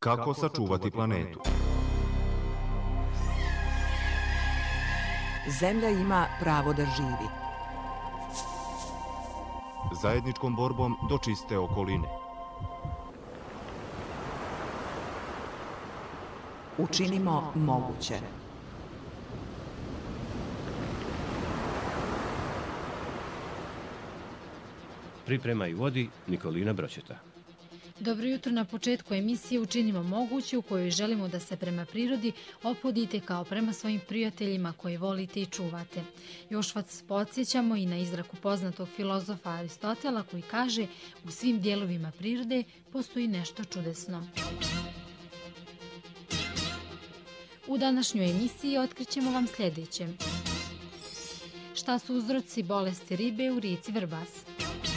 Kako sačuvati planetu? Zemlja ima pravo da živi. Zajedničkom borbom do čiste okoline. Učinimo moguće. Priprema i vodi Nikolina Bročeta. Dobro jutro na početku emisije Učinimo moguće, u kojoj želimo da se prema prirodi ophodite kao prema svojim prijateljima koje volite i čuvate. Još vas podsjećamo i na izreku poznatog filozofa Aristotela koji kaže: u svim dijelovima prirode postoji nešto čudesno. U današnjoj emisiji otkrićemo vam sljedeće. Šta su uzroci bolesti ribe u rijeci Vrbas?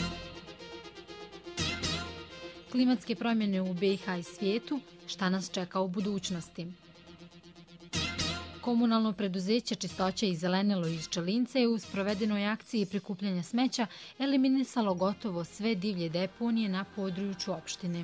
Klimatske promjene u BiH i svijetu, šta nas čeka u budućnosti? Komunalno preduzeće Čistoća i zelenilo iz Čelinca je u sprovedenoj akciji prikupljanja smeća eliminisalo gotovo sve divlje deponije na području opštine.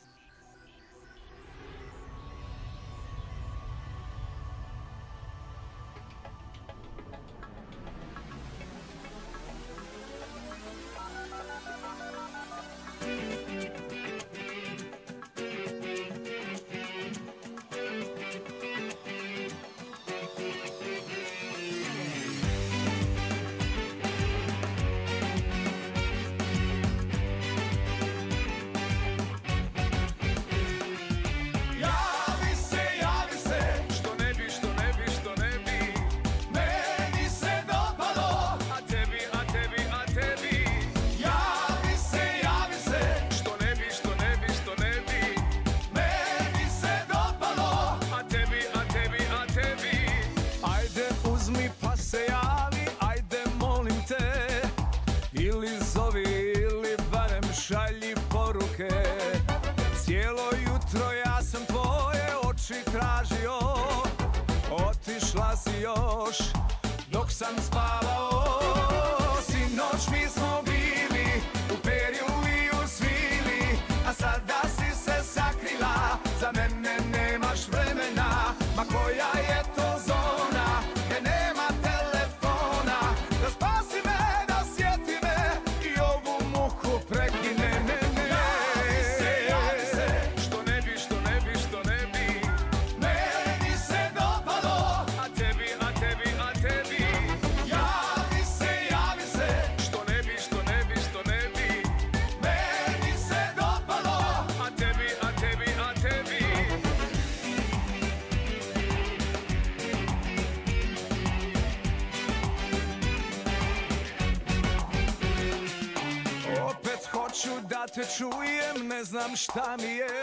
Te čujem, ne znam šta mi je,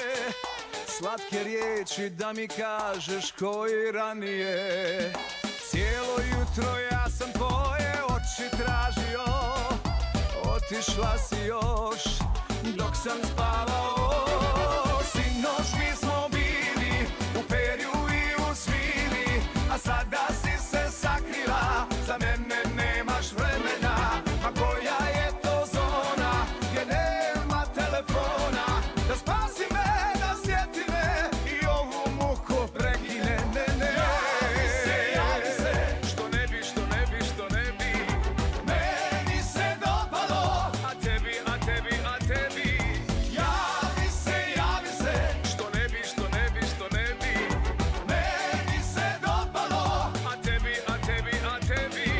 slatke riječi da mi kažeš koji ranije. Cijelo jutro ja sam tvoje oči tražio, otišla si još dok sam spavao. Sinoć mi smo bili u perju i u svili, a sada si se sakrila, za mene nemaš vremena. A koja je to zona gdje nema telefona, da spasi me, da sjeti me i ovu muku prekine. Javi se, što ne bi, što ne bi, što ne bi meni se dopalo, a tebi, a tebi, a tebi. Javi se, što ne bi, što ne bi, što ne bi meni se dopalo, a tebi, a tebi, a tebi.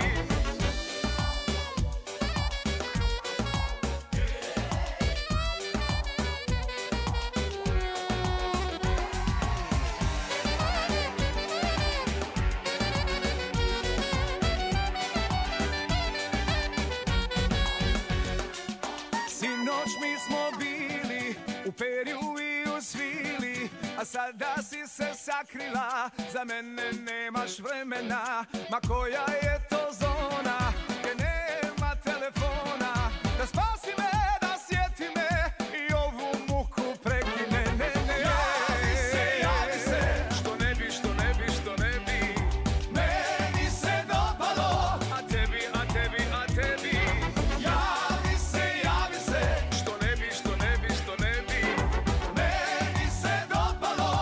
U perju i u svili, a sada si se sakrila, za mene nemaš vremena. Ma koja je to zona gdje nema telefona, da spasi me, da sjeti me i ovu muku prekine. Javi se, što ne bi, što ne bi, što ne bi meni se dopalo, a tebi, a tebi, a tebi. Javi se, što ne bi, što ne bi, što ne bi meni se dopalo,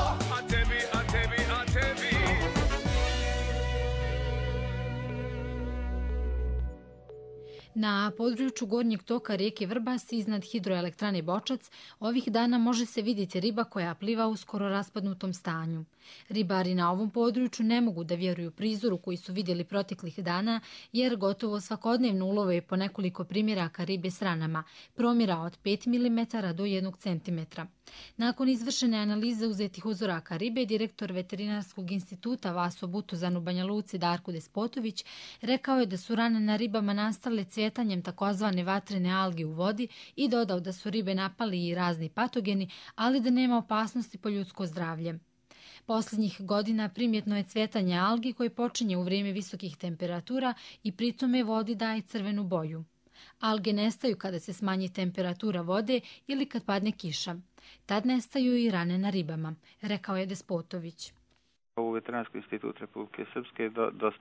Na području gornjeg toka rijeke Vrbas iznad hidroelektrane Bočac ovih dana može se vidjeti riba koja pliva u skoro raspadnutom stanju. Ribari na ovom području ne mogu da vjeruju prizoru koji su vidjeli proteklih dana, jer gotovo svakodnevno ulove po nekoliko primjeraka ribe s ranama, promjera od 5 mm do 1 cm. Nakon izvršene analize uzetih uzoraka ribe, direktor Veterinarskog instituta Vaso Butuzan u Banja Luci Darko Despotović rekao je da su rane na ribama nastale cvjetanjem takozvane vatrene alge u vodi i dodao da su ribe napali i razni patogeni, ali da nema opasnosti po ljudsko zdravlje. Posljednjih godina primjetno je cvjetanje algi koje počinje u vrijeme visokih temperatura i pritome vodi daje crvenu boju. Alge nestaju kada se smanji temperatura vode ili kad padne kiša. Tad nestaju i rane na ribama, rekao je Despotović. U Veterinarski institut Republike Srpske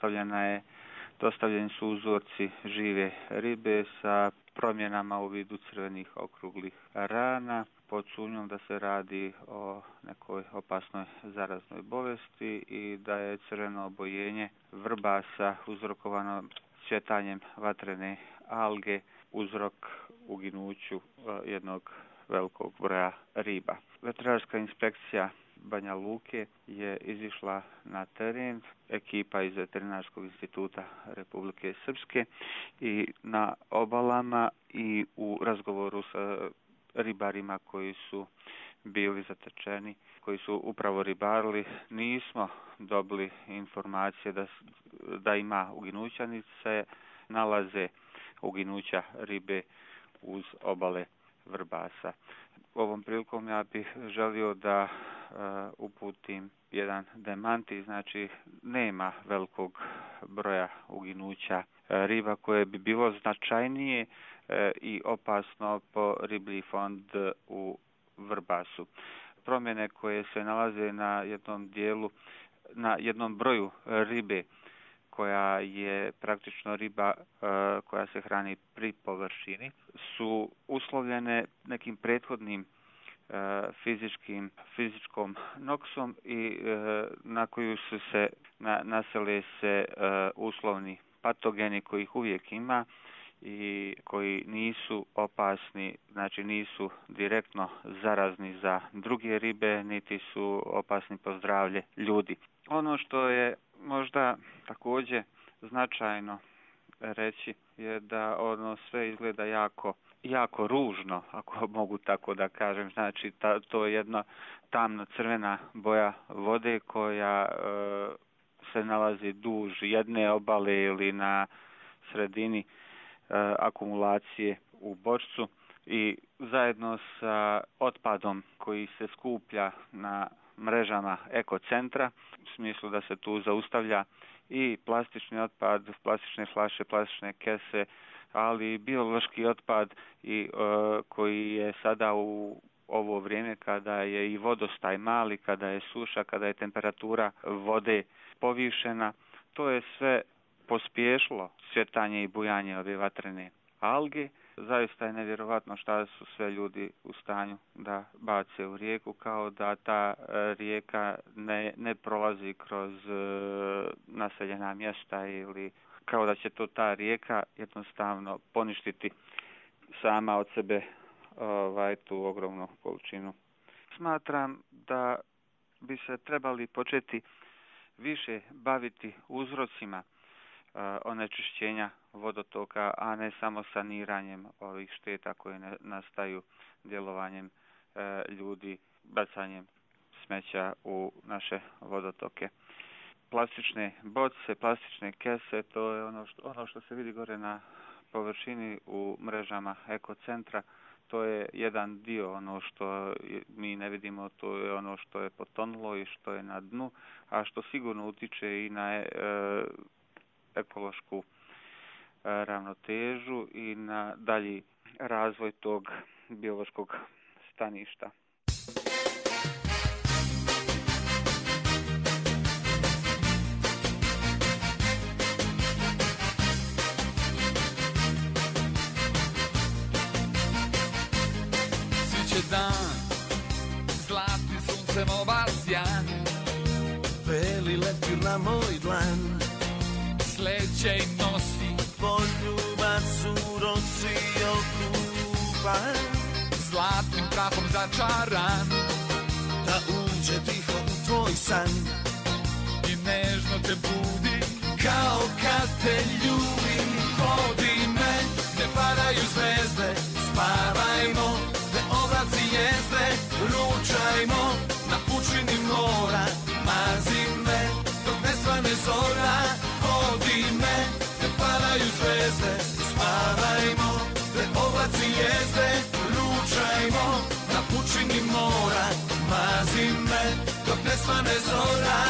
dostavljeni su uzorci žive ribe sa promjenama u vidu crvenih okruglih rana, pod sumnjom da se radi o nekoj opasnoj zaraznoj bolesti i da je crveno obojenje vrbasa uzrokovano cvjetanjem vatrene alge uzrok uginuću jednog velikog broja riba. Veterinarska inspekcija Banja Luke je izišla na teren, ekipa iz Veterinarskog instituta Republike Srpske, i na obalama i u razgovoru sa ribarima koji su bili zatečeni, koji su upravo ribarili, nismo dobili informacije da ima uginuća, niti se nalaze uginuća ribe uz obale Vrbasa. Ovom prilikom ja bih želio da uputim jedan demanti, znači nema velikog broja uginuća riba koje bi bilo značajnije i opasno po riblji fond u Vrbasu. Promjene koje se nalaze na jednom dijelu, na jednom broju ribe koja je praktično riba koja se hrani pri površini, su uslovljene nekim prethodnim fizičkom noksom i na koju su se nasele se uslovni patogeni kojih uvijek ima i koji nisu opasni, znači nisu direktno zarazni za druge ribe, niti su opasni po zdravlje ljudi. Ono što je možda također značajno reći je da ono sve izgleda jako ružno, ako mogu tako da kažem. Znači to je jedna tamno crvena boja vode koja se nalazi duž jedne obale ili na sredini akumulacije u bočcu i zajedno sa otpadom koji se skuplja na mrežama ekocentra, u smislu da se tu zaustavlja i plastični otpad, plastične flaše, plastične kese, ali i biološki otpad koji je sada u ovo vrijeme kada je i vodostaj mali, kada je suša, kada je temperatura vode povišena. To je sve pospješilo cvjetanje i bujanje ove vatrene alge. Zaista je nevjerovatno šta su sve ljudi u stanju da bace u rijeku, kao da ta rijeka ne prolazi kroz naseljena mjesta ili kao da će to ta rijeka jednostavno poništiti sama od sebe tu ogromnu količinu. Smatram da bi se trebali početi više baviti uzrocima onečišćenja vodotoka, a ne samo saniranjem ovih šteta koje nastaju djelovanjem ljudi, bacanjem smeća u naše vodotoke. Plastične boce, plastične kese, to je ono što se vidi gore na površini u mrežama ekocentra. To je jedan dio, ono što mi ne vidimo, to je ono što je potonulo i što je na dnu, a što sigurno utiče i na ekološku ravnotežu i na dalji razvoj tog biološkog staništa. Sviće dan, zlatnim suncem obasjan, beli leptir na moj dlan, sleće i nosi poljubac u san, zlatnim prahom začaran, da uđe tiho u tvoj san i nežno te budi, kao kad te ljubim. vodi me, gde padaju zvezde, spavajmo, gde oblaci jezde, ručajmo, na pučini mora, mazi me, dok ne svane zora, vodi me, gde padaju zvezde, spavajmo, gde oblaci jezde, ručajmo, na pučini mora, mazi me, dok ne svane zora.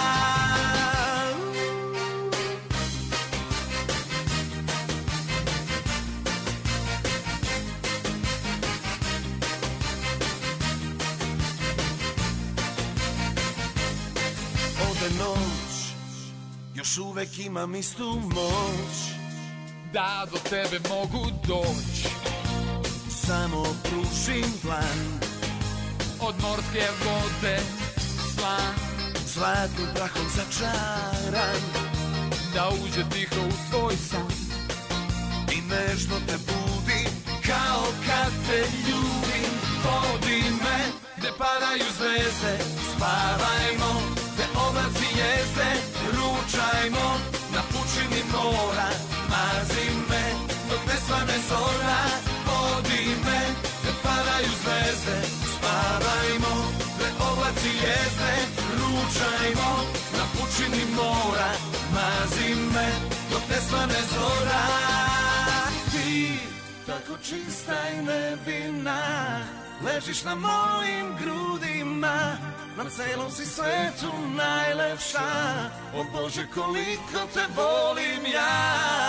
Noć, još uvek imam istu moć, Da do tebe mogu doći, samo pružim dlan, od morske vode slan, zlatnim prahom začaran, da uđe tiho u tvoj san i nežno te budi, kao kad te ljubim. vodi me, gde padaju zvezde, spavajmo, gde oblaci jezde, ručajmo, na pučini mora, mazi me, dok ne svane zora, vodi me, gde padaju zvezde, spavajmo, gde oblaci jezde, ručajmo, na pučini mora, mazi me, dok ne svane zora. Ti, tako čista i nevina, ležiš na mojim grudima, na celom si svetu najlepša. O Bože, koliko te volim ja.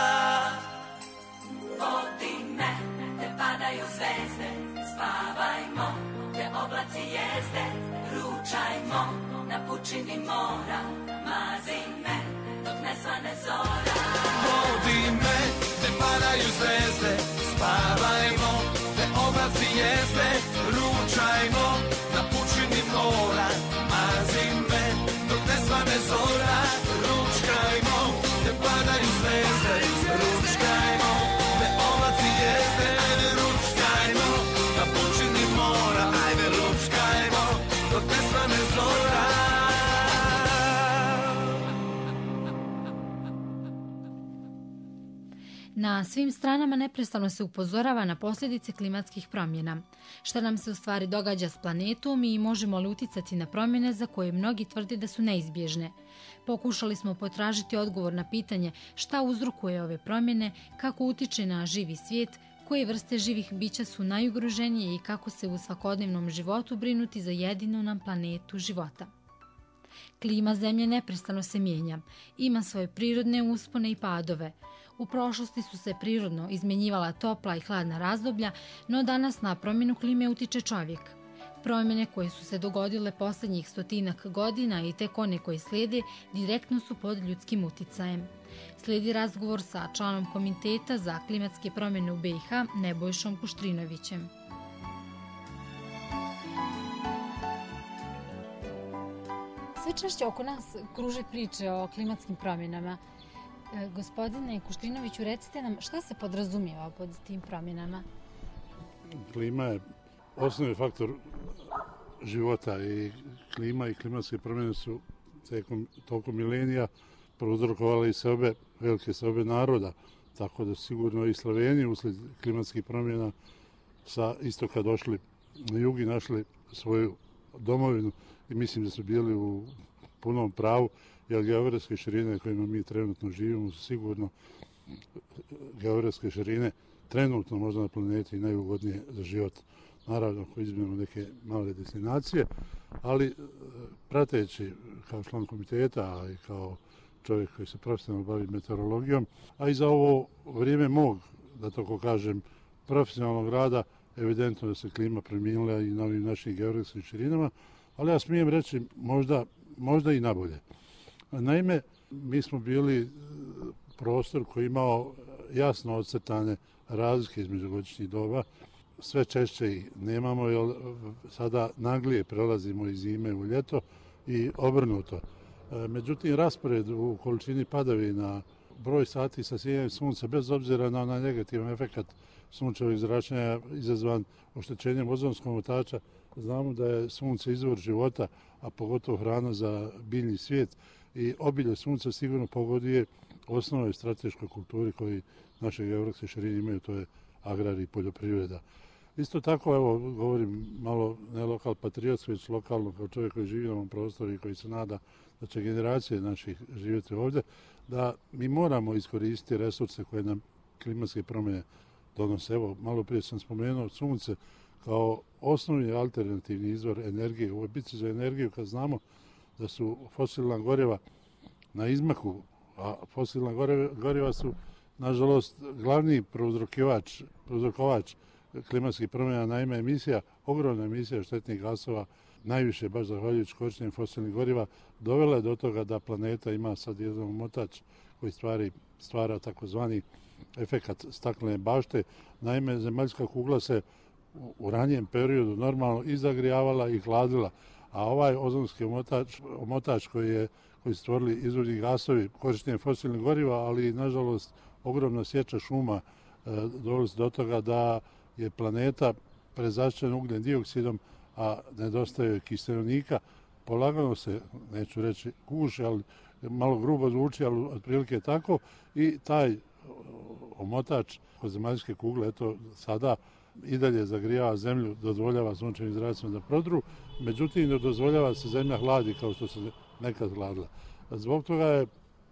Vodi me, gde padaju zvezde, spavajmo, gde oblaci jezde, ručajmo, na pučini mora, mazi me, dok ne svane zora. Vodi me, gde padaju zvezde, spavajmo, gde oblaci jezde, ručajmo, na pučini mora, mazi me, dok ne svane zora. Ručkajmo, gde padaju zvezde, ručkajmo, gde oblaci jezde, ručkajmo, na pučini mora, ajde ručkajmo, dok ne svane zora. Na svim stranama neprestano se upozorava na posljedice klimatskih promjena. Šta nam se u stvari događa s planetom i možemo li uticati na promjene za koje mnogi tvrde da su neizbježne? Pokušali smo potražiti odgovor na pitanje šta uzrokuje ove promjene, kako utiče na živi svijet, koje vrste živih bića su najugroženije i kako se u svakodnevnom životu brinuti za jedinu nam planetu života. Klima Zemlje neprestano se mijenja, ima svoje prirodne uspone i padove. U prošlosti su se prirodno izmjenjivala topla i hladna razdoblja, no danas na promjenu klime utiče čovjek. Promjene koje su se dogodile posljednjih 100 godina i tek one koje slijede direktno su pod ljudskim uticajem. Slijedi razgovor sa članom Komiteta za klimatske promjene u BiH Nebojšom Kuštrinovićem. Sve češće oko nas kruže priče o klimatskim promjenama. Gospodine Kuštrinoviću, recite nam šta se podrazumijeva pod tim promjenama? Klima je osnovni faktor života i klima i klimatske promjene su tokom milenija prouzrokovali velike seobe naroda, tako da sigurno i Sloveniji uslijed klimatskih promjena sa istoka došli na jug i našli svoju domovinu i mislim da su bili u punom pravu, jer geografske širine kojima mi trenutno živimo su sigurno geografske širine trenutno možda na planeti najugodnije za život. Naravno, ako izbijemo neke male destinacije, ali prateći kao član komiteta i kao čovjek koji se profesionalno bavi meteorologijom, a i za ovo vrijeme mog, da tako kažem, profesionalnog rada, evidentno da se klima promijenila i na ovim našim geografskim širinama, ali ja smijem reći možda i nabolje. Naime, mi smo bili prostor koji imao jasno ocrtane razlike između godišnjih doba. Sve češće ih nemamo, jer sada naglije prelazimo iz zime u ljeto i obrnuto. Međutim, raspored u količini padavina, broj sati sa sjejanjem sunca, bez obzira na onaj negativan efekt sunčevih zračenja izazvan oštećenjem ozonskog omotača. Znamo da je sunce izvor života, a pogotovo hrana za biljni svijet i obilje sunca sigurno pogoduje osnovnoj strateškoj kulturi koji naše geografske širine imaju, to je agrar i poljoprivreda. Isto tako, evo, govorim malo ne lokal patriotski, već lokalno kao čovjek koji živi na ovom prostoru i koji se nada da će generacije naših živjeti ovdje, da mi moramo iskoristiti resurse koje nam klimatske promjene donose. Evo, malo prije sam spomenuo sunce kao osnovni alternativni izvor energije. U ovoj bitci za energiju, kad znamo da su fosilna goriva na izmaku, a fosilna goriva su, nažalost, glavni prouzrokovač klimatskih promjena, naime emisija, ogromna emisija štetnih gasova, najviše baš zahvaljujući korištenju fosilnih goriva, dovela je do toga da planeta ima sad jedan omotač koji stvara takozvani efekat staklene bašte. Naime, zemaljska kugla se u ranijem periodu normalno i zagrijavala i hladila, a ovaj ozonski omotač koji su stvorili izvorni gasovi korištenjem fosilnih goriva, ali nažalost ogromna sječa šuma doveli do toga da je planeta prezaštićena ugljen dioksidom, a nedostaje kiselnika. Polagano se, neću reći guši, ali malo grubo zvuči, ali otprilike tako, i taj omotač kod zemaljske kugle, eto sada i dalje zagrijava zemlju, dozvoljava sunčevim zracima da prodru, međutim ne dozvoljava se zemlja hladi kao što se nekad hladila. Zbog toga je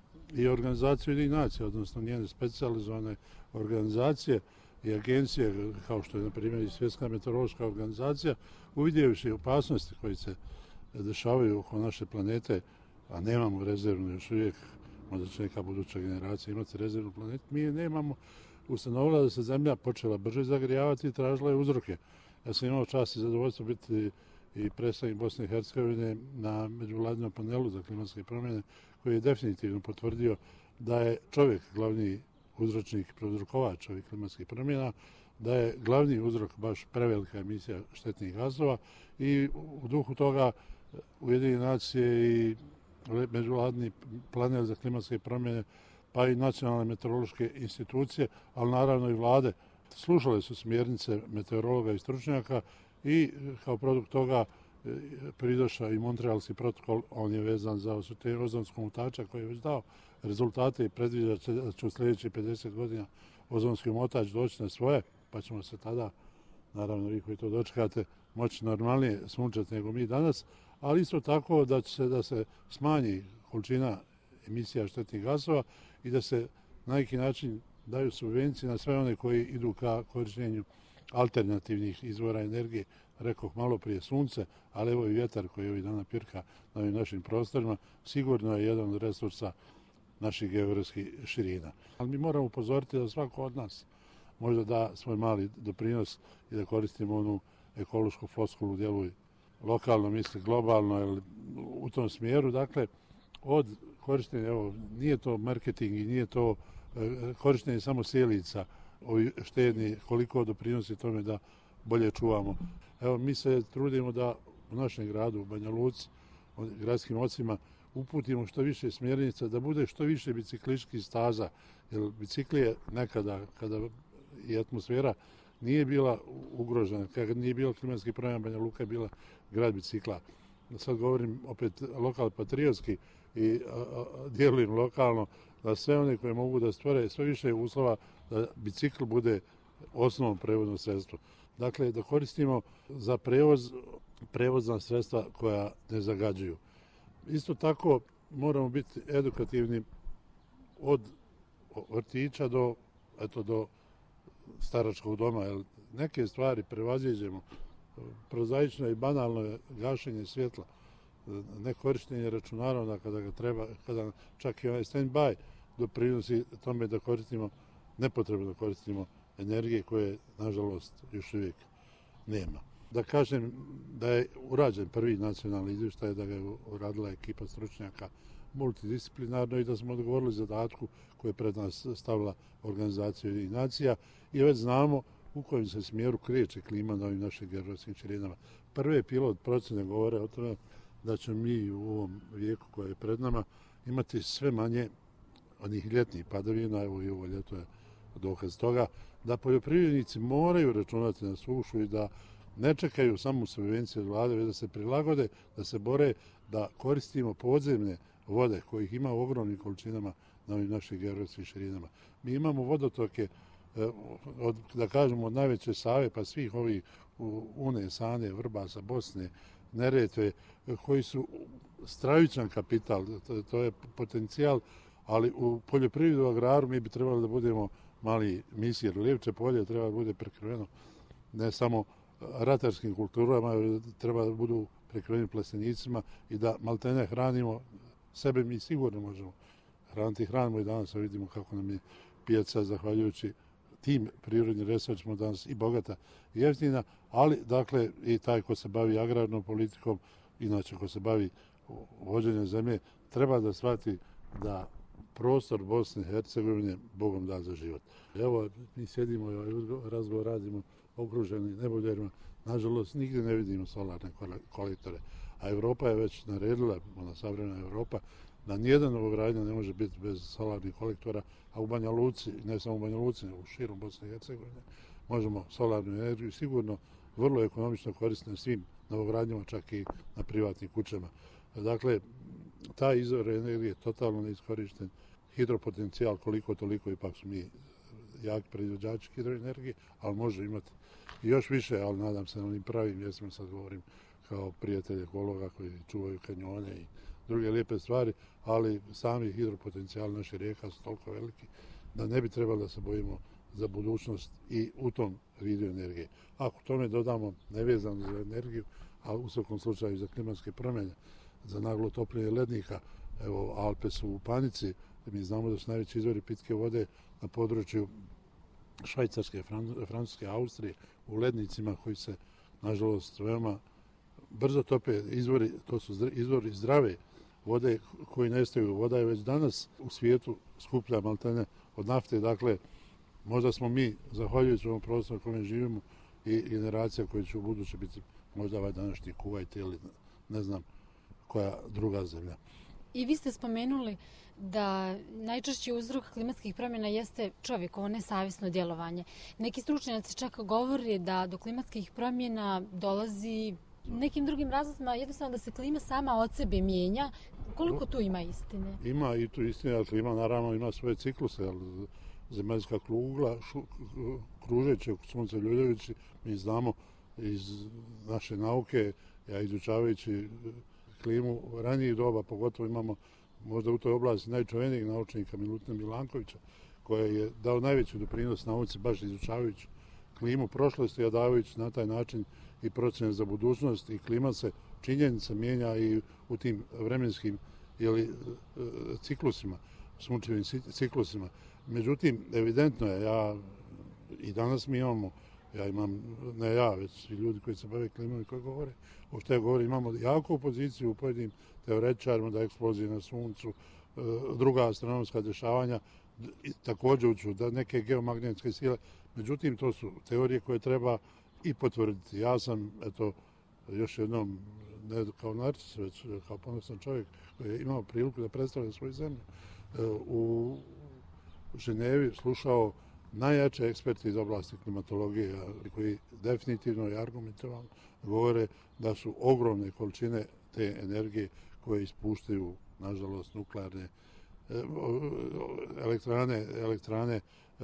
i organizacija Ujedinjenih nacija, odnosno njene specijalizovane organizacije i agencije, kao što je na primjer i Svjetska meteorološka organizacija, uvidjevši opasnosti koje se dešavaju oko naše planete, a nemamo rezervnu još uvijek, možda će neka buduća generacija imati rezervnu planetu, mi je nemamo, ustanovila da se zemlja počela brže zagrijavati i tražila je uzroke. Ja sam imao čast i zadovoljstvo biti i predstavnik Bosne i Hercegovine na međuvladinom panelu za klimatske promjene, koji je definitivno potvrdio da je čovjek glavni uzročnik, prouzrokovač ovih klimatskih promjena, da je glavni uzrok baš prevelika emisija štetnih gasova i u duhu toga Ujedinjene nacije i međuvladini panel za klimatske promjene, pa i nacionalne meteorološke institucije, ali naravno i vlade, slušale su smjernice meteorologa i stručnjaka i kao produkt toga pridošao i Montrealski protokol, on je vezan za osvjetljenje ozonskog omotača koji je već dao rezultate i predviđa da će u sljedećih 50 godina ozonski omotač doći na svoje, pa ćemo se tada, naravno vi koji to dočekate, moći normalnije sunčati nego mi danas, ali isto tako da će se da se smanji količina emisija štetnih gasova i da se na neki način daju subvencije na sve one koji idu ka korištenju alternativnih izvora energije, rekoh malo prije sunce, ali evo i vjetar koji ovih dana pirka na ovim našim prostorima, sigurno je jedan od resursa naših geografskih širina. Ali mi moramo upozoriti da svako od nas možda da svoj mali doprinos i da koristimo onu ekološku floskulu, djeluj lokalno, misli globalno, ili u tom smjeru. Dakle, od korištenja, evo, nije to marketing i nije to korištenje samo sjelica, ovi štedni, koliko doprinosi tome da bolje čuvamo. Evo, mi se trudimo da u našem gradu, u Banja Luci, gradskim ocima, uputimo što više smjernica, da bude što više biciklističkih staza, jer bicikli je nekada, kada i atmosfera nije bila ugrožena, kada nije bilo klimatskih promjena, Banja Luka je bila grad bicikla. Sad govorim opet lokal patriotski i djelujem lokalno, da sve one koje mogu da stvore sve više uslova da bicikl bude osnovno prevozno sredstvo. Dakle, da koristimo za prevozna sredstva koja ne zagađuju. Isto tako moramo biti edukativni od vrtića do staračkog doma, jer neke stvari prevaziđemo. Prozaično i banalno je gašenje svjetla, nekorištenje računara onda kada ga treba, kada čak i ovaj stand-by doprinosi tome da koristimo, nepotrebno da koristimo energije koje, nažalost, još uvijek nema. Da kažem da je urađen prvi nacionalni izvještaj, da ga je uradila ekipa stručnjaka multidisciplinarno i da smo odgovorili zadatku koje je pred nas stavila organizacija Ujedinjenih nacija i već znamo u kojem se smjeru kreće klima na ovim našim geografskim širinama. Prve pilot procjene govore o tome da ćemo mi u ovom vijeku koje je pred nama imati sve manje onih ljetnih padavina, evo i ovo ljeto je dokaz toga, da poljoprivrednici moraju računati na sušu i da ne čekaju samo subvencije od vlade, već da se prilagode, da se bore, da koristimo podzemne vode kojih ima u ogromnim količinama na ovim našim geografskim širinama. Mi imamo vodotoke, da kažemo, od najveće Save pa svih ovih Une, Sane, Vrbasa, Bosne, Neretve, koji su stravičan kapital, to je potencijal, ali u poljoprivredu, agraru mi bi trebali da budemo mali misir. Livče polje treba da bude prekriveno ne samo ratarskim kulturama, treba da budu prekriveni plastenicima i da maltene hranimo sebe. Mi sigurno možemo hraniti, hranimo i danas, vidimo kako nam je pijaca zahvaljujući tim prirodnim resursima danas i bogata i jeftina, ali dakle i taj ko se bavi agrarnom politikom, inače ko se bavi vođenjem zemlje, treba da shvati da prostor Bosne i Hercegovine Bogom da za život. Evo, mi sjedimo i razgovor radimo okruženi neboljerima. Nažalost, nigdje ne vidimo solarne kolektore. A Evropa je već naredila, ona savremena Evropa, da nijedan novogradnja ne može biti bez solarnih kolektora, a u Banja Luci, ne samo u Banja Luci, nego u širom Bosne i Hercegovine, možemo solarnu energiju sigurno vrlo ekonomično koristiti na svim novogradnjama, čak i na privatnim kućama. Dakle, taj izvor energije je totalno neiskorišten. Hidropotencijal koliko toliko, ipak su mi jaki proizvođači hidroenergije, ali može imati još više, ali nadam se na onim pravim mjestima, sad govorim kao prijatelj ekologa koji čuvaju kanjone i druge lijepe stvari, ali sami hidropotencijal naših rijeka su toliko veliki da ne bi trebalo da se bojimo za budućnost i u tom vidu energije. Ako tome dodamo nevezano za energiju, a u svakom slučaju za klimatske promjene, za naglo topljenje lednika, evo Alpe su u panici, mi znamo da su najveći izvori pitke vode na području Švajcarske, Francuske, Austrije, u lednicima koji se, nažalost, veoma brzo tope. Izvori, to su izvori zdrave vode koji nestaju. Voda je već danas u svijetu skuplja maltene od nafte. Dakle, možda smo mi, zahvaljujući ovom prostoru u kojem živimo, i generacija koja će u buduće biti možda ovaj današnji Kuvajt ili ne znam koja druga zemlja. I vi ste spomenuli da najčešći uzrok klimatskih promjena jeste čovjekovo nesavjesno djelovanje. Neki stručnjaci čak govori da do klimatskih promjena dolazi nekim drugim razlozima, jednostavno da se klima sama od sebe mijenja. Koliko tu ima istine? Ima i tu istine, ali klima naravno ima svoje cikluse, ali zemaljska kugla kružeći oko sunca ljuljajući, mi znamo iz naše nauke, ja izučavajući klimu ranijih doba, pogotovo imamo možda u toj oblasti najčuvenijeg naučnika Milutina Milankovića, koji je dao najveći doprinos nauci baš izučavajući klimu prošlosti, a davajući na taj način i procjene za budućnost, i klima se činjenica mijenja i u tim vremenskim ciklusima, sunčevim ciklusima. Međutim, evidentno je, i danas mi imamo, ja imam, ne ja, već svi ljudi koji se bave klimom i koji govore, o što ja govorim, imamo jako opoziciju u pojedinim teoretičarima da eksplozije na suncu, druga astronomska dešavanja, također uču da neke geomagnetske sile, međutim to su teorije koje treba i potvrditi. Ja sam, eto, još jednom, ne kao narcis, već kao ponosan čovjek koji je imao priliku da predstavlja svoju zemlju, u Ženevi slušao najjače eksperti iz oblasti klimatologije koji definitivno i argumentovano govore da su ogromne količine te energije koje ispuštaju, nažalost, nuklearne elektrane,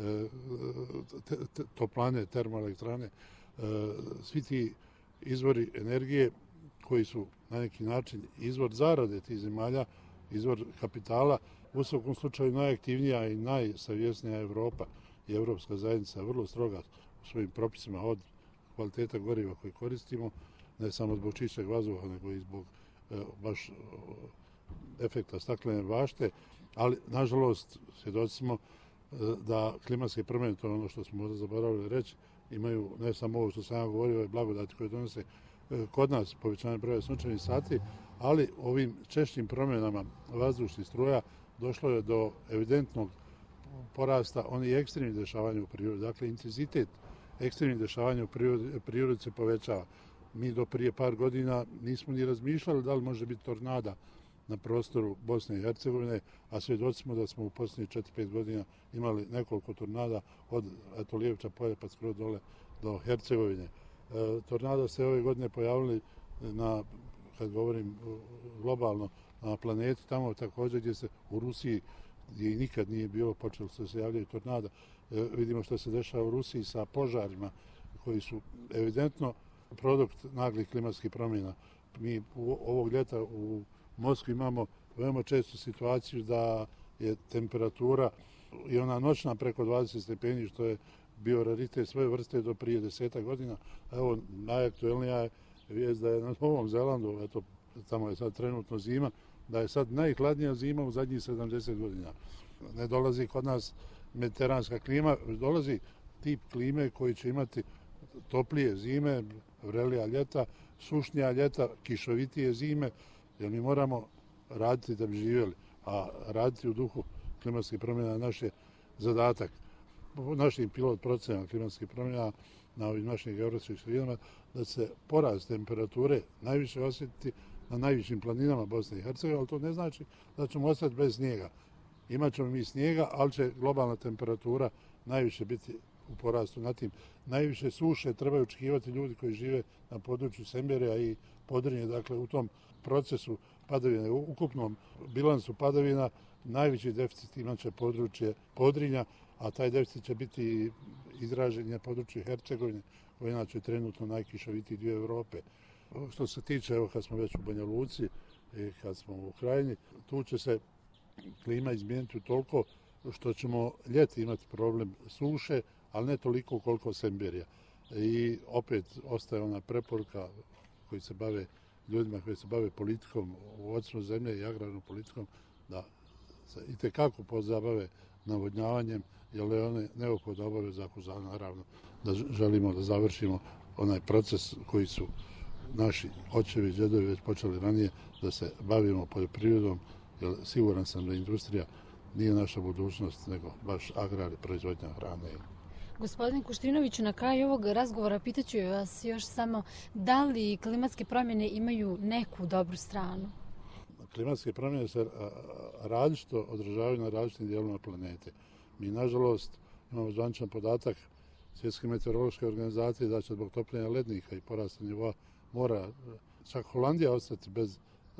toplane, termoelektrane, svi ti izvori energije koji su na neki način izvor zarade tih zemalja, izvor kapitala, u svakom slučaju najaktivnija i najsavjesnija Evropa i Evropska zajednica vrlo stroga u svojim propisima od kvaliteta goriva koje koristimo, ne samo zbog čišćeg vazduha, nego i zbog baš efekta staklene bašte, ali nažalost svjedoci smo da klimatske promjene, to je ono što smo možda zaboravili reći, imaju ne samo ovo što sam ja govorio, ove blagodati koje donose kod nas povećanje broja sunčanih sati, ali ovim češćim promjenama vazdušnih struja došlo je do evidentnog porasta onih ekstremnih dešavanja u prirodi. Dakle, intenzitet ekstremnih dešavanja u prirodi se povećava. Mi do prije par godina nismo ni razmišljali da li može biti tornada na prostoru Bosne i Hercegovine, a svjedoci smo da smo u posljednjih 4-5 godina imali nekoliko tornada od Lijevča polja pa skoro dole do Hercegovine. Tornada se ove godine pojavili kad govorim globalno, na planeti, tamo također gdje se u Rusiji, gdje nikad nije bilo, počelo se javljaju tornada. Vidimo što se dešava u Rusiji sa požarima koji su evidentno produkt naglih klimatskih promjena. Mi ovog ljeta u Moskvi imamo veoma često situaciju da je temperatura i ona noćna preko 20 stepeni, što je bio raritet svoje vrste do prije 10 godina. Evo, najaktuelnija je vijest da je na Novom Zelandu, eto, tamo je sad trenutno zima, da je sad najhladnija zima u zadnjih 70 godina. Ne dolazi kod nas mediteranska klima, dolazi tip klime koji će imati toplije zime, vrelija ljeta, sušnija ljeta, kišovitije zime, jer mi moramo raditi da bi živjeli, a raditi u duhu klimatskih promjena naš je zadatak. Po našim pilot procenama klimatskih promjena na ovim našim geografskim sredinama da se porast temperature najviše osjetiti na najvišim planinama Bosne i Hercegovine, ali to ne znači da ćemo ostati bez snijega. Imaćemo mi snijega, ali će globalna temperatura najviše biti u porastu na tim. Najviše suše trebaju očekivati ljudi koji žive na području Semberija i Podrinje, dakle u tom procesu padavine, u ukupnom bilansu padavina, najveći deficit imaće područje Podrinja, a taj deficit će biti izražen na području Hercegovine, koji je inače trenutno najkišovitiji dio Europe. Što se tiče, evo kad smo već u Banja Luci i kad smo u Krajini, tu će se klima izmijeniti toliko što ćemo ljeti imati problem suše, ali ne toliko koliko Semberija. I opet ostaje ona preporuka koji se bave ljudima koji se bave politikom, vodstvom zemlje i agrarnom politikom, da se itekako pozabave navodnjavanjem, jer je one neophodna obaveza ako naravno da želimo da završimo onaj proces koji su naši očevi i djedovi već počeli ranije, da se bavimo poljoprivredom, jer siguran sam da industrija nije naša budućnost, nego baš agrar i proizvodnja hrane. Gospodin Kuštrinoviću, na kraju ovog razgovora pitaću vas još samo da li klimatske promjene imaju neku dobru stranu? Klimatske promjene se različito odražavaju na različitim dijelovima planete. Mi, nažalost, imamo zvaničan podatak Svjetske meteorološke organizacije da će zbog topljenja lednika i porasta nivoa mora čak Holandija ostati bez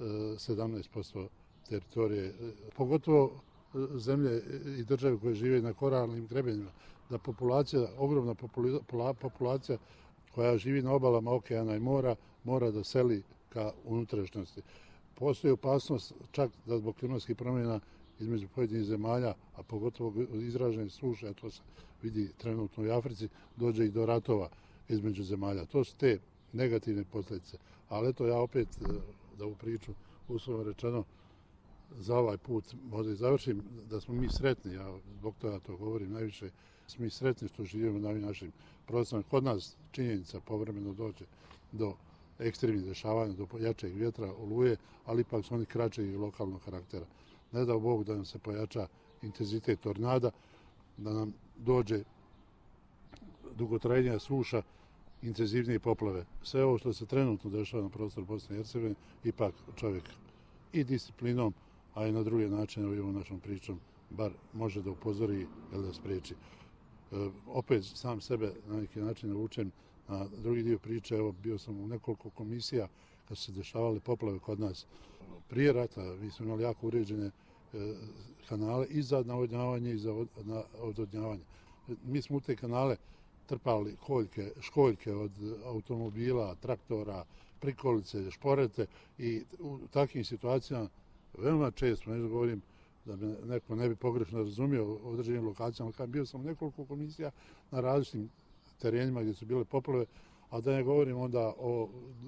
17% teritorije. Pogotovo zemlje i države koje žive na koralnim grebenjima, da populacija, ogromna populacija koja živi na obalama okeana i mora da seli ka unutrašnjosti. Postoji opasnost čak da zbog klimatskih promjena između pojedinih zemalja, a pogotovo izražene suše, a to se vidi trenutno u Africi, dođe i do ratova između zemalja. To su te negativne posljedice. Ali eto, ja opet, da u priču uslovno rečeno, za ovaj put možda i završim, da smo mi sretni, ja zbog toga to govorim najviše, smo mi sretni što živimo na ovim našim prostorima. Kod nas činjenica povremeno dođe do ekstremnih dešavanja, do jačeg vjetra, oluje, ali ipak su oni kraćeg i lokalnog karaktera. Ne dao Bog da nam se pojača intenzitet tornada, da nam dođe dugotrajnija suša, intenzivnije poplave. Sve ovo što se trenutno dešava na prostoru Bosne i Hercegovine, ipak čovjek i disciplinom, a i na druge načine ovom našom pričom bar može da upozori ili da spriječi. Opet sam sebe na neki način naučem na drugi dio priče. Evo, bio sam u nekoliko komisija kad su se dešavale poplave kod nas. Prije rata mi smo imali jako uređene kanale i za navodnjavanje i za odvodnjavanje. Mi smo u te kanale trpali školjke od automobila, traktora, prikolice, šporete i u takvim situacijama veoma često, nešto govorim da me neko ne bi pogrešno razumio u određenim lokacijama, kad bio sam u nekoliko komisija na različitim terenima gdje su bile poplave, a da ne govorim onda o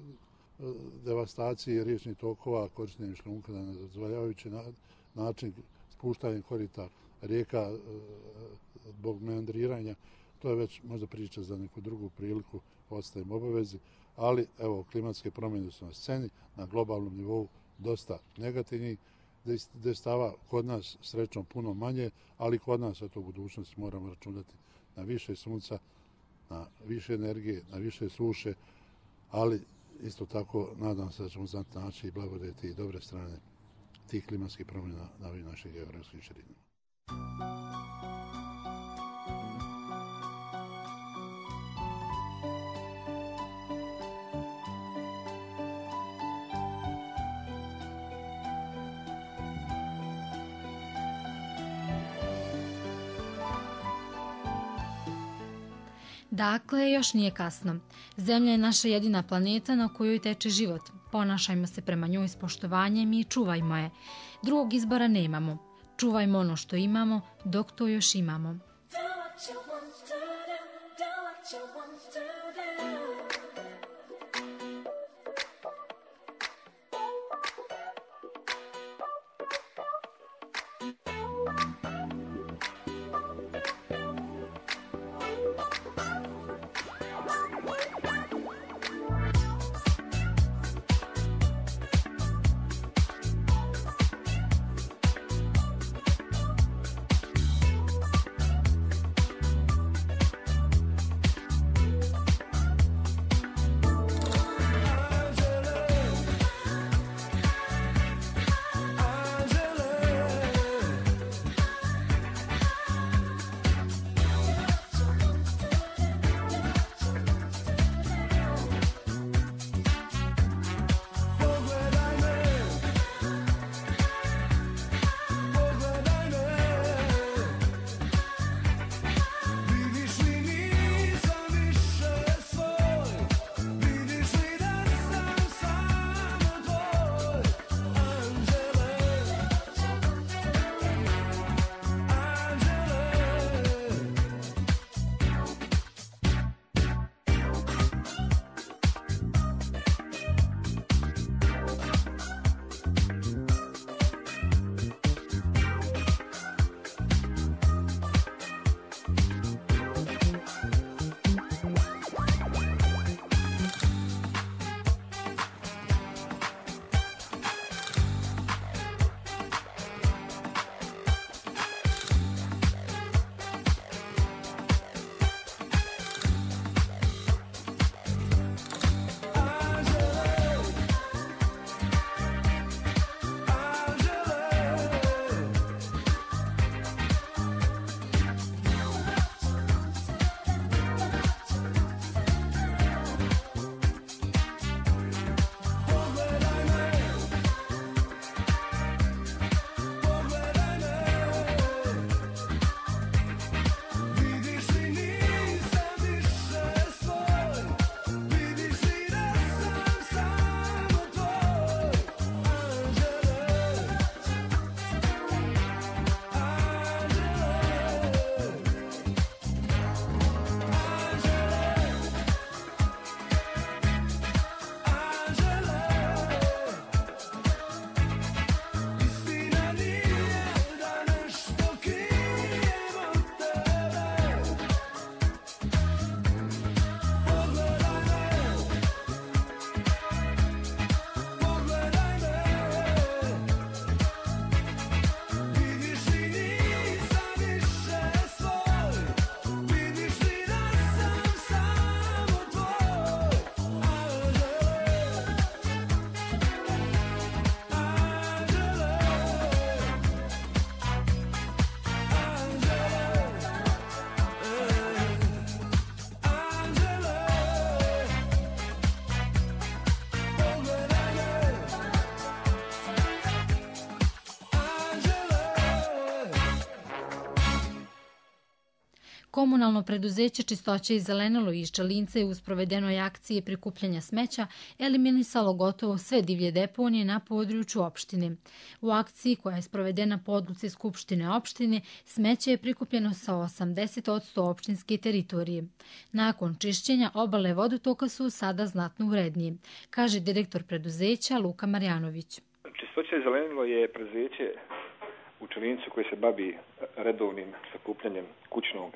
devastaciji riječnih tokova, korištenjem šljunka na nedozvoljavajući način, spuštanjem korita rijeka zbog meandriranja. To je već možda priča za neku drugu priliku, ostajem obavezi, ali evo, klimatske promjene su na sceni, na globalnom nivou dosta negativnih dejstava, kod nas srećom puno manje, ali kod nas u budućnosti moramo računati na više sunca, na više energije, na više suše, ali isto tako nadam se da ćemo znati naći i blagodeti i dobre strane tih klimatskih promjena na ovim našim geografskim širinama. Dakle, još nije kasno. Zemlja je naša jedina planeta na kojoj teče život. Ponašajmo se prema njoj s poštovanjem i čuvajmo je. Drugog izbora nemamo. Čuvajmo ono što imamo dok to još imamo. Komunalno preduzeće Čistoća i zelenilo iz Čelinca je u sprovedenoj akciji prikupljanja smeća eliminisalo gotovo sve divlje deponije na području opštine. U akciji koja je sprovedena po odluci Skupštine opštine, smeće je prikupljeno sa 80% opštinske teritorije. Nakon čišćenja obale vodotoka su sada znatno urednije, kaže direktor preduzeća Luka Marjanović. Čistoća i zelenilo je preduzeće u Čelincu koji se bavi redovnim sakupljanjem kućnog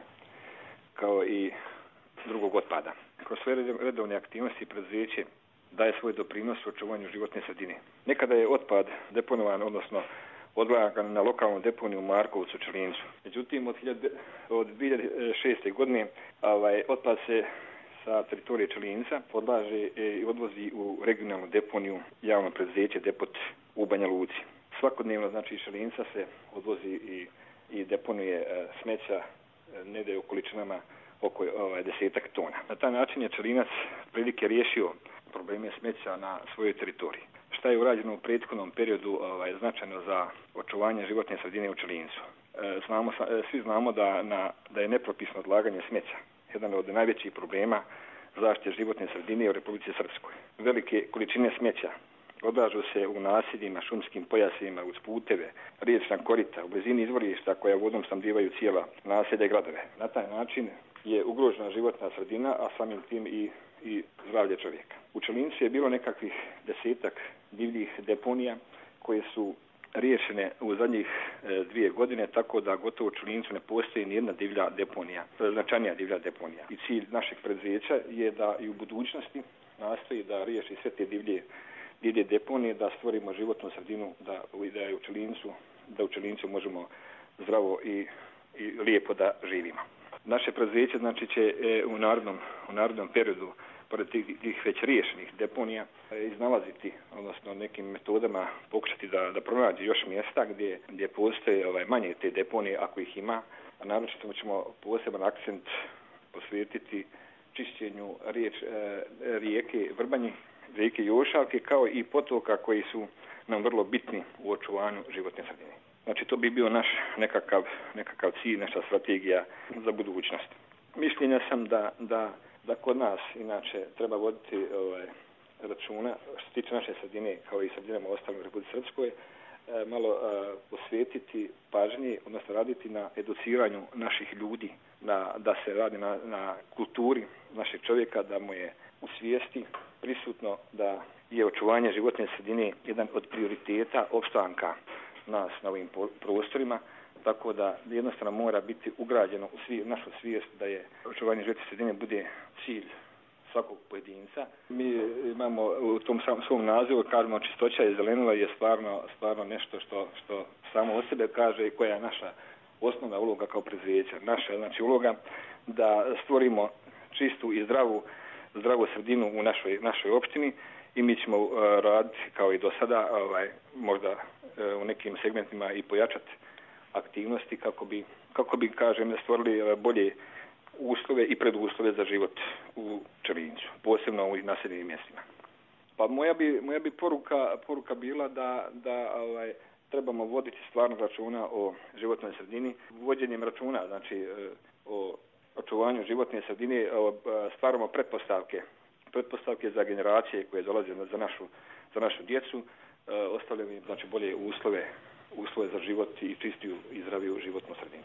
kao i drugog otpada. Kroz sve redovne aktivnosti preduzeće daje svoj doprinos u očuvanju životne sredine. Nekada je otpad deponovan, odnosno odlagan na lokalnom deponiju u Markovcu u Čelincu. Međutim, od 2006. godine otpad se sa teritorije Čelinca odlaže i odvozi u regionalnu deponiju javno preduzeće Depot u Banja Luci. svakodnevno, znači iz Čelinca se odvozi i deponuje smeća negdje u količinama oko 10 tona. Na taj način je Čelinac prilike riješio probleme smeća na svojoj teritoriji. Šta je urađeno u prethodnom periodu značajno za očuvanje životne sredine u Čelincu? Svi znamo da je nepropisno odlaganje smeća jedan od najvećih problema zaštite životne sredine u Republici Srpskoj. Velike količine smeća odlažu se u naseljima, šumskim pojasima, uz puteve, riječna korita, u blizini izvorišta koja vodom snabdijevaju cijela naselja i gradove. Na taj način je ugrožena životna sredina, a samim tim i zdravlje čovjeka. U Čelincu je bilo nekakvih 10 divljih deponija koje su riješene u zadnjih 2 godine, tako da gotovo u Čelincu ne postoji nijedna divlja deponija, značajnija divlja deponija. I cilj našeg preduzeća je da i u budućnosti nastoji da riješi sve te divlje deponije, da stvorimo životnu sredinu, da u Čelincu možemo zdravo i lijepo da živimo. Naše preduzeće znači će u narednom periodu pored tih već riješenih deponija iznalaziti, odnosno nekim metodama pokušati da pronađe još mjesta gdje postoje manje te deponije ako ih ima, a naročito ćemo poseban akcent posvetiti čišćenju rijeke Vrbanji, rijeke Jošavke, kao i potoka koji su nam vrlo bitni u očuvanju životne sredine. Znači to bi bio naš nekakav cilj, naša strategija za budućnost. Mišljenja sam da kod nas inače treba voditi računa što se tiče naše sredine kao i sredinama ostalim u Republici Srpskoj, malo posvetiti pažnje, odnosno raditi na educiranju naših ljudi, da se radi na kulturi našeg čovjeka, da mu je u svijesti prisutno da je očuvanje životne sredine jedan od prioriteta opstanka nas na ovim prostorima, tako da jednostavno mora biti ugrađeno u našu svijest da je očuvanje životne sredine bude cilj svakog pojedinca. Mi imamo u tom svom nazivu, kažemo, čistoća i zelenila je stvarno nešto što samo od sebe kaže i koja je naša osnovna uloga kao preduzeća. Naša znači uloga da stvorimo čistu i zdravu sredinu u našoj opštini i mi ćemo raditi kao i do sada, možda u nekim segmentima i pojačati aktivnosti kako bi kažem, stvorili bolje uslove i preduslove za život u Čelincu, posebno u naseljenim mjestima. Pa moja bi poruka bila da trebamo voditi stvarno računa o životnoj sredini. Vođenjem računa, znači o očuvanju životne sredine, stvaramo pretpostavke za generacije koje dolaze za našu djecu, ostavljamo im znači bolje uslove za život i čistiju i zdraviju životnu sredinu.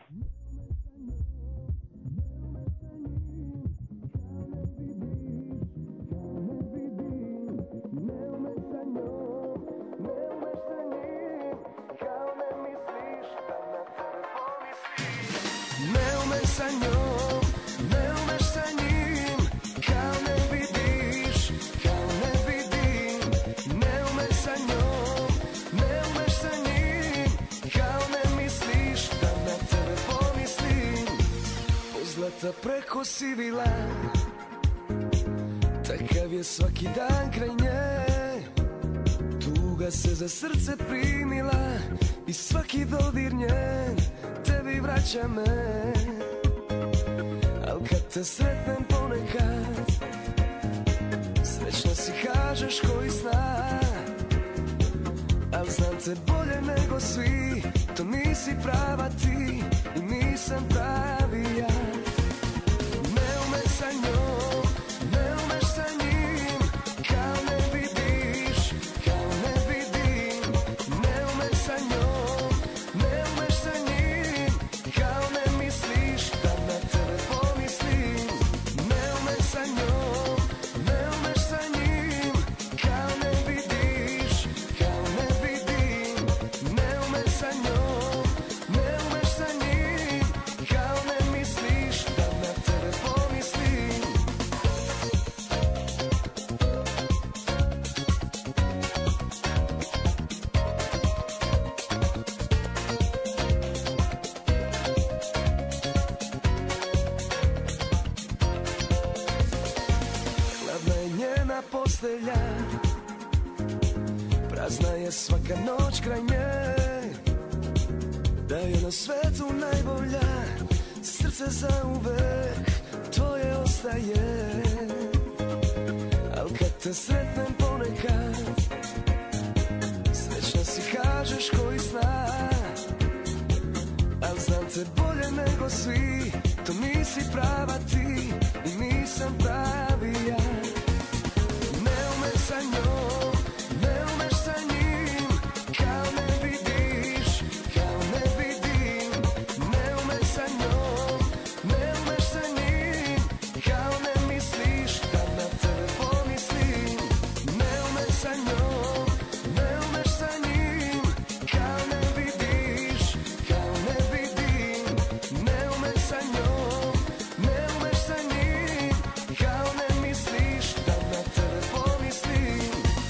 Preko sivila, takav je svaki dan kraj nje. Tuga se za srce primila i svaki dodir njen tebi vraća me. Al kad te sretnem ponekad, srećna si kažeš koji zna. Al znam te bolje nego svi, to nisi prava ti i nisam pravi ja. Sa njom, ne umeš sa njim, kao ne vidiš, kao ne vidim. Ne umeš sa njom, ne umeš sa njim, kao ne misliš da na tebe pomislim. Ne umeš sa njom, ne umeš sa njim, kao ne vidiš, kao ne vidim. Ne umeš sa njom, ne umeš sa njim, kao ne misliš. svaka noć kraj nje, da je na svetu najbolja, srce zauvek tvoje ostaje. Al kad te sretnem ponekad, srećna si kažeš koji zna, al znam te bolje nego svi, to nisi prava ti i nisam pravi ja. Ne umeš sa njom, ne umeš sa njim, kao ne vidiš, kao ne vidim. Ne umeš sa njom, ne umeš sa njim, kao ne misliš da na tebe pomislim. Ne umeš sa njom, ne umeš sa njim, kao ne vidiš, kao ne vidim. Ne umeš sa njom, ne umeš sa njim, kao ne misliš da na tebe pomislim.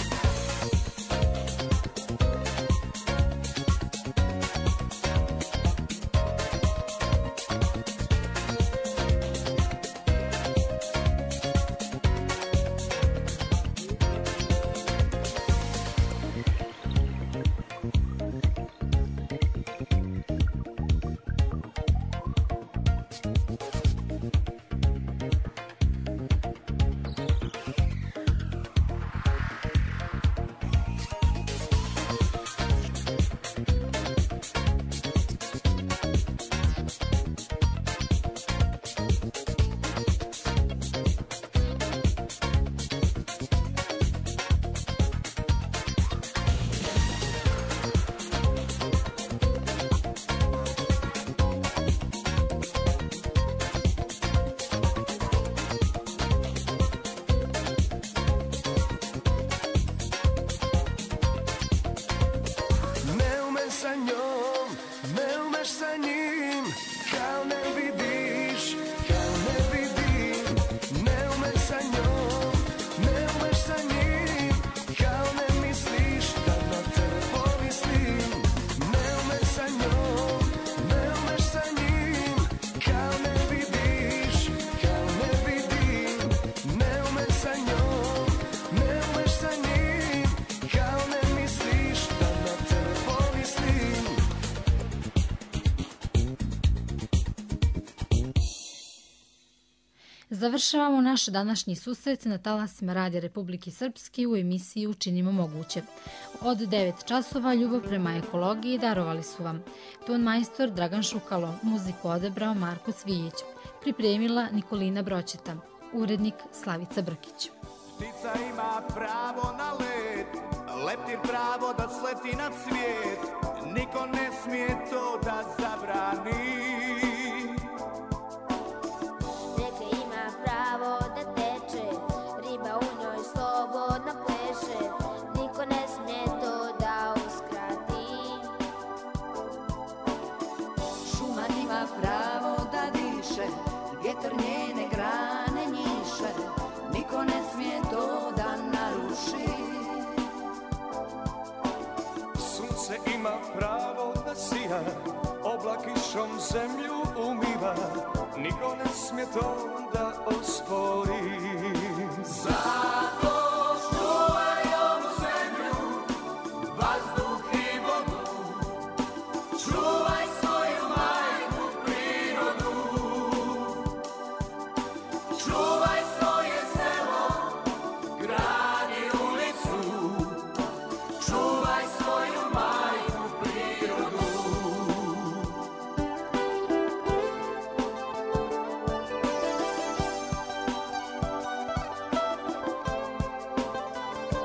Ne umeš sa njom, ne umeš sa njim, kao ne vidiš, kao ne vidim. Ne umeš sa njom, ne umeš sa njim, kao ne misliš da na tebe pomislim. Ne umeš sa njom, ne umeš sa njim, kao ne vidiš, kao ne vidim. Ne umeš sa njom, ne umeš sa njim, kao ne misliš da na tebe pomislim. Završavamo naš današnji susret na talasima Radija Republike Srpske u emisiji Učinimo moguće. Od 9 časova ljubav prema ekologiji darovali su vam ton majstor Dragan Šukalo, muziku odebrao Marko Cvijić, pripremila Nikolina Broćeta, urednik Slavica Brkić. Ptica ima pravo na let, leptir pravo da sleti na cvijet, niko ne smije to da zabrani. Reka ima pravo da teče, riba u njoj slobodno pleše, niko ne smije to da uskrati. Šuma ima pravo da diše, vjetar njene grane njiše, niko ne smije to da naruši. Sunce ima pravo da sija, oblak kišom zemlju umiva, niko ne smije to da ospori. Zato čuvaj ovu zemlju, vazduh i vodu, čuvaj svoju majku prirodu, čuvaj svoje selo, grad i ulicu, čuvaj svoju majku prirodu.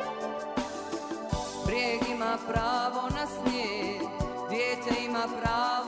Brijeg ima pravo na snijeg, dijete ima pravo